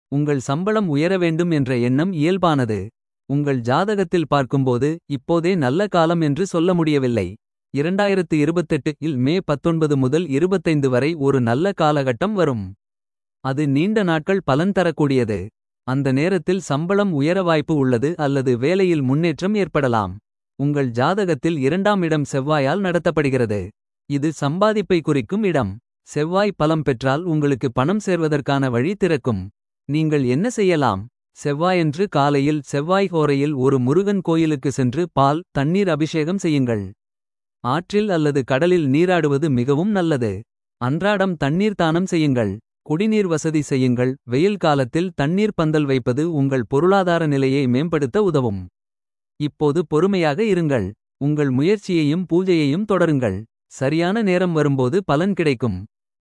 உங்கள் சம்பளம் உயர வேண்டும் என்ற எண்ணம் இயல்பானது. உங்கள் ஜாதகத்தில் பார்க்கும்போது இப்போதே நல்ல காலம் என்று சொல்ல முடியவில்லை. 2028 இல் மே 19 முதல் 25 வரை ஒரு நல்ல காலகட்டம் வரும். அது நீண்ட நாட்கள் பலன் தரக்கூடியது. அந்த நேரத்தில் சம்பளம் உயர வாய்ப்பு உள்ளது அல்லது வேலையில் முன்னேற்றம் ஏற்படலாம். உங்கள் ஜாதகத்தில் 2ஆம் இடம் செவ்வாயால் நடத்தப்படுகிறது. இது சம்பாதிப்பை குறிக்கும் இடம். செவ்வாய் பலம் பெற்றால் உங்களுக்கு பணம் சேர்வதற்கான வழி திறக்கும். நீங்கள் என்ன செய்யலாம்? செவ்வாயன்று காலையில் செவ்வாய் ஹோரையில் ஒரு முருகன் கோயிலுக்கு சென்று பால் தண்ணீர் அபிஷேகம் செய்யுங்கள். ஆற்றில் அல்லது கடலில் நீராடுவது மிகவும் நல்லது. அன்றாடம் தண்ணீர் தானம் செய்யுங்கள். குடிநீர் வசதி செய்யுங்கள். வெயில் காலத்தில் தண்ணீர் பந்தல் வைப்பது உங்கள் பொருளாதார நிலையை மேம்படுத்த உதவும். இப்போது பொறுமையாக இருங்கள். உங்கள் முயற்சியையும் பூஜையையும் தொடருங்கள். சரியான நேரம் வரும்போது பலன் கிடைக்கும்.